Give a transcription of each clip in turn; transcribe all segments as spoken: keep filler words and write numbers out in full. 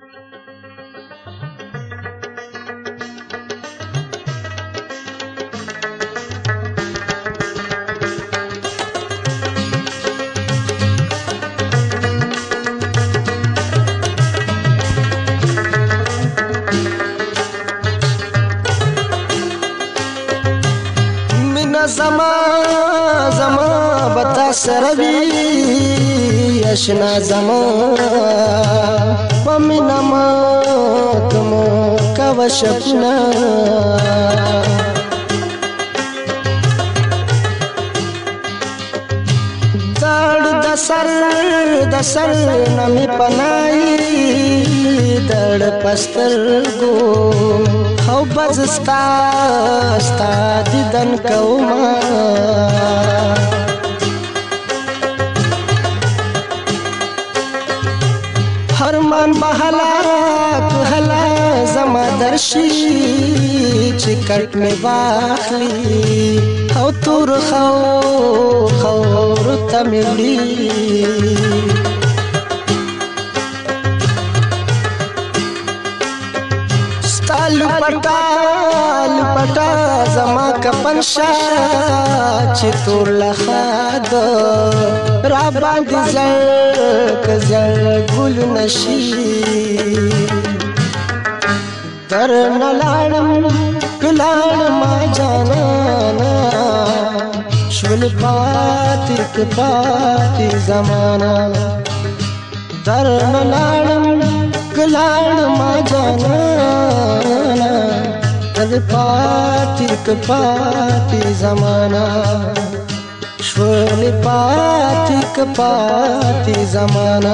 زما زما بتا سره وی اشنا زما پمینا ما تم کا شپنا دړ د سر د سر نمی پنای دړ پستر گو او بزستا ستا دیدن کوما هرمان بحلا کهلا زما درشی چکٹ میں واخلی او تور خو خور تملی لپٹا لپٹا زما کپن شا چې تور لخاد را باندې زر کزر ګل نشي در نلاړم کلاړ ما جانا شول پاتې کپاتې زمانہ در نلاړم کلاړ ما جانا تل پاتی کپاتی زمانہ شول پاتی کپاتی زمانہ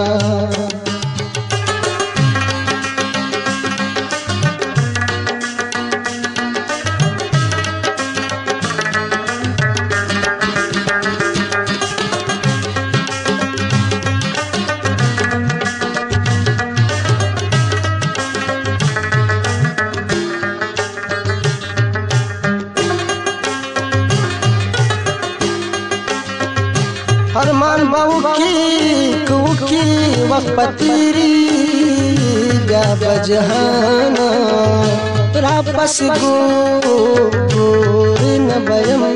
ارمان باو کی کو کی وقت پتیری بیا بجہانا را پس گور نبیم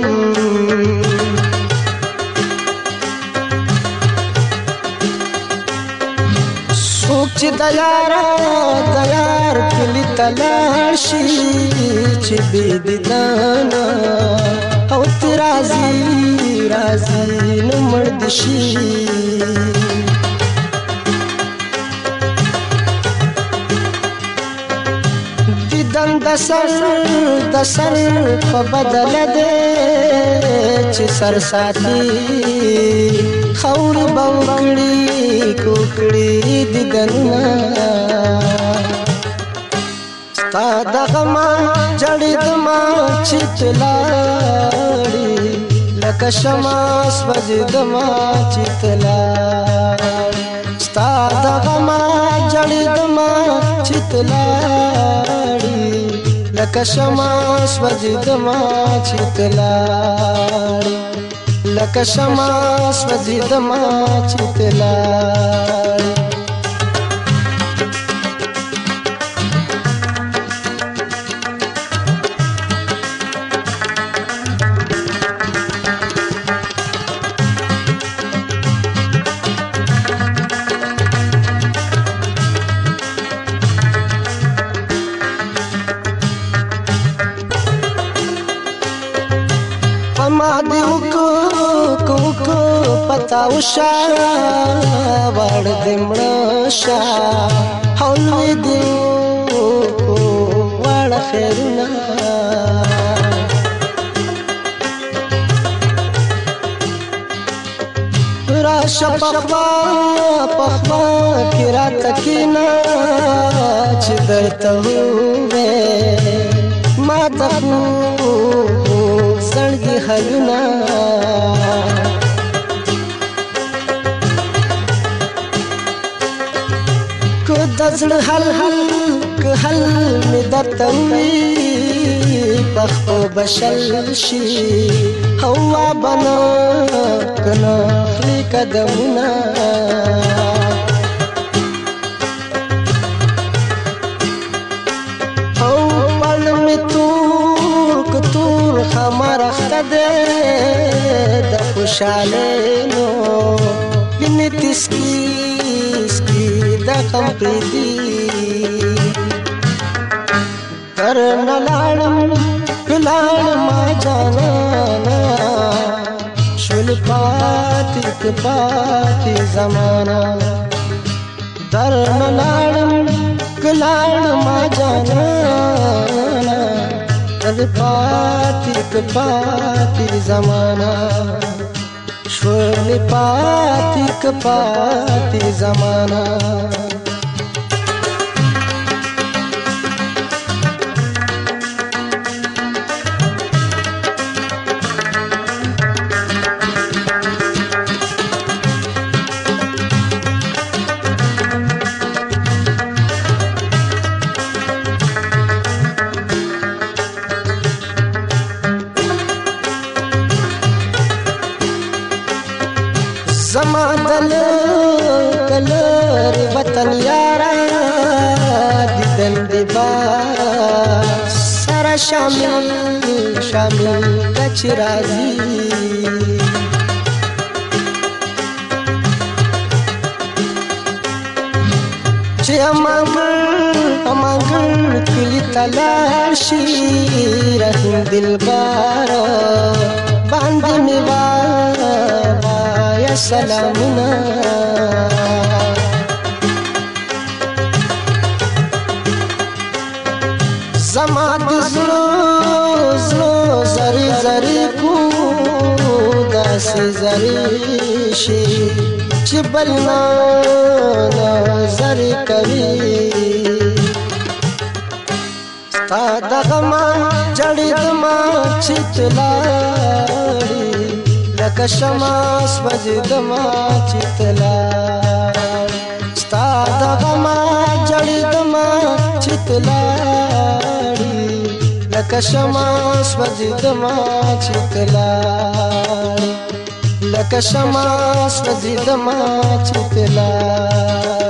سوک چی دیارا دیار کلی تلاشی چی بیدیدانا او تی رازی رازی نمردشی دیدن دسر دسر پا بدل دے چی سر ساتی خور باوکڑی کوکڑی دیدننا ستا دغما جڑی دما چتلاڑی لکه شمع سوځېدما چې ته لاړې ستا دغما جړېدما چې ته لاړې لکه شمع سوځېدما چې ته لاړې لکه شمع سوځېدما چې ته لاړې ما دیو کو کو کو پتاو شا وړ دمړ شا هول دیو وړ خیرنا را شپخوا پخوا کرا تکینا چې درته وې ما تخو زړګي حلنا کو دزړ حل حل ک حل می درته وي پخو بشل شي هوا بنا کنا خلی قدمنا دې د خوشاله نو بنت سکی سکی د غم پریدي کرن لاړم لاړم ما جانا شول پاتې پاتې زمانہ درن لاړم لاړم ما جانا شول پاتې پاتې زمانہ شول پاتې پاتې زمانہ زما دل کلر وطن یارا دیدن دی بار سارا شامل شامل کچ رازی چه امانگر امانگر کلی تلاشی رحم دل بارا باندې می وای سلامنا زما د زړه زړه زری زری کو داسې زری شي چې بل نه زری کوي ستا دغه ما جړې دما چې تلاړي لکه شمع سوځېدما چې تلاړي ستا دغه ما جړې دما چې تلاړي لکه شمع سوځېدما چې تلاړي لکه شمع سوځېدما چې تلاړي